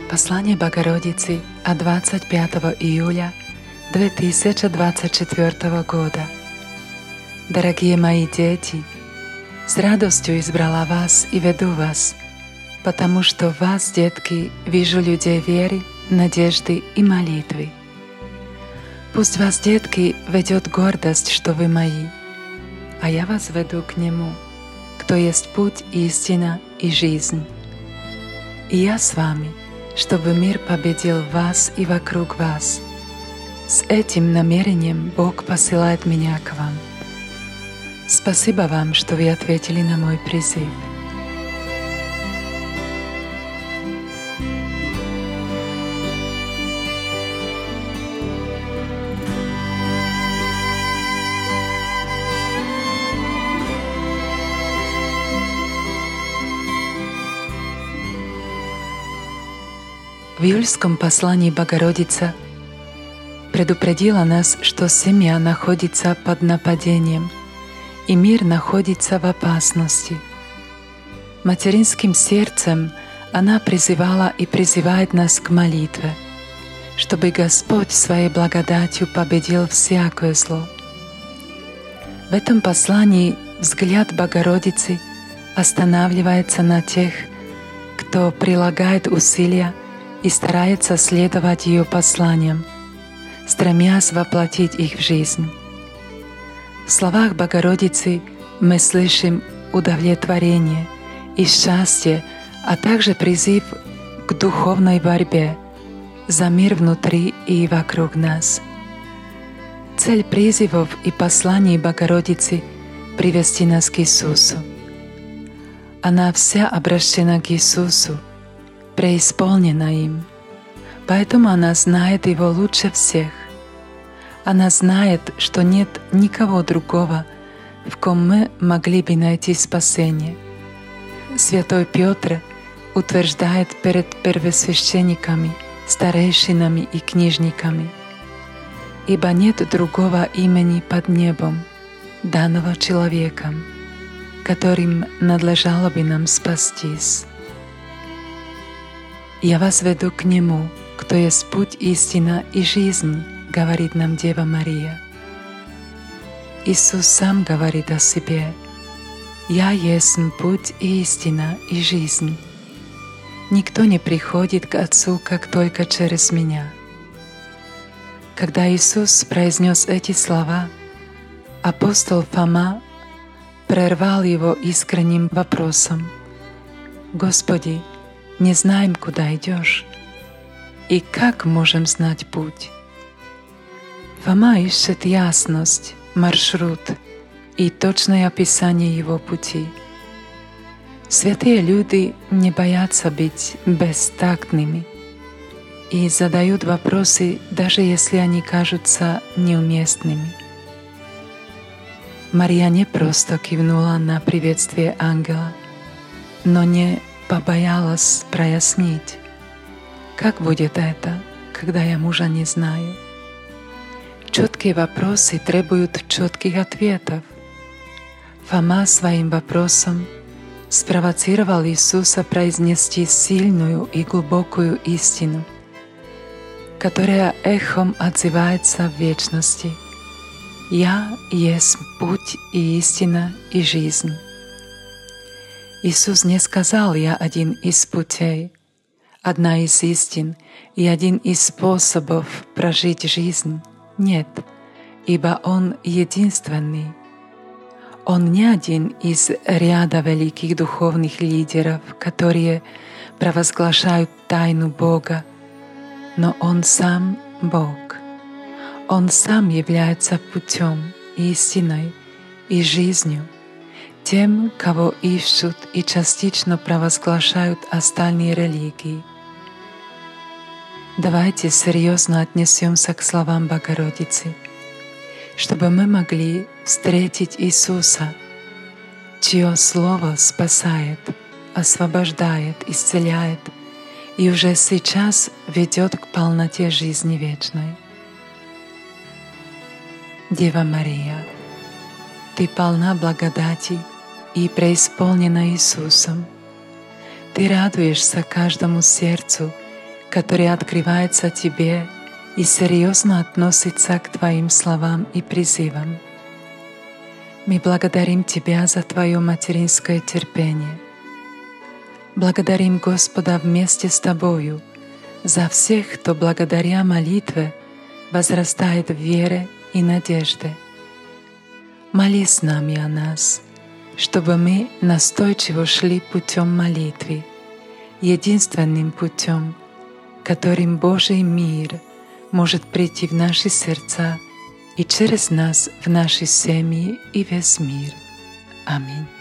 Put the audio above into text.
Послание Богородицы от 25 июля 2024 года. Дорогие мои дети, с радостью избрала вас и веду вас, потому что в вас, детки, вижу людей веры, надежды и молитвы. Пусть вас, детки, ведет гордость, что вы мои, а я вас веду к Нему, кто есть путь, истина и жизнь. И я с вами, чтобы мир победил вас и вокруг вас. С этим намерением Бог посылает меня к вам. Спасибо вам, что вы ответили на мой призыв. В июльском послании Богородица предупредила нас, что семья находится под нападением, и мир находится в опасности. Материнским сердцем она призывала и призывает нас к молитве, чтобы Господь своей благодатью победил всякое зло. В этом послании взгляд Богородицы останавливается на тех, кто прилагает усилия и старается следовать ее посланиям, стремясь воплотить их в жизнь. В словах Богородицы мы слышим удовлетворение и счастье, а также призыв к духовной борьбе за мир внутри и вокруг нас. Цель призывов и посланий Богородицы — привести нас к Иисусу. Она вся обращена к Иисусу, преисполнена им, поэтому она знает Его лучше всех. Она знает, что нет никого другого, в ком мы могли бы найти спасение. Святой Петр утверждает перед первосвященниками, старейшинами и книжниками: «Ибо нет другого имени под небом, данного человеком, которым надлежало бы нам спастись». «Я вас веду к Нему, кто есть путь, истина и жизнь», — говорит нам Дева Мария. Иисус сам говорит о себе: «Я есть путь, истина и жизнь. Никто не приходит к Отцу, как только через Меня». Когда Иисус произнес эти слова, апостол Фома прервал его искренним вопросом: «Господи, не знаем, куда идешь, и как можем знать путь?» Фома ищет ясность, маршрут и точное описание его пути. Святые люди не боятся быть бестактными и задают вопросы, даже если они кажутся неуместными. Мария не просто кивнула на приветствие ангела, но не побоялась прояснить: «Как будет это, когда я мужа не знаю?» Четкие вопросы требуют четких ответов. Фома своим вопросом спровоцировал Иисуса произнести сильную и глубокую истину, которая эхом отзывается в вечности: «Я есть путь и истина и жизнь». Иисус не сказал: «Я один из путей, одна из истин и один из способов прожить жизнь». Нет, ибо Он единственный. Он не один из ряда великих духовных лидеров, которые провозглашают тайну Бога, но Он сам Бог. Он сам является путем, истиной и жизнью, тем, кого ищут и частично провозглашают остальные религии. Давайте серьезно отнесемся к словам Богородицы, чтобы мы могли встретить Иисуса, чье Слово спасает, освобождает, исцеляет и уже сейчас ведет к полноте жизни вечной. Дева Мария, Ты полна благодати и преисполнена Иисусом. Ты радуешься каждому сердцу, который открывается Тебе и серьезно относится к Твоим словам и призывам. Мы благодарим Тебя за Твое материнское терпение. Благодарим Господа вместе с Тобою за всех, кто благодаря молитве возрастает в вере и надежде. Молись с нами о нас, чтобы мы настойчиво шли путем молитвы, единственным путем, которым Божий мир может прийти в наши сердца и через нас в наши семьи и весь мир. Аминь.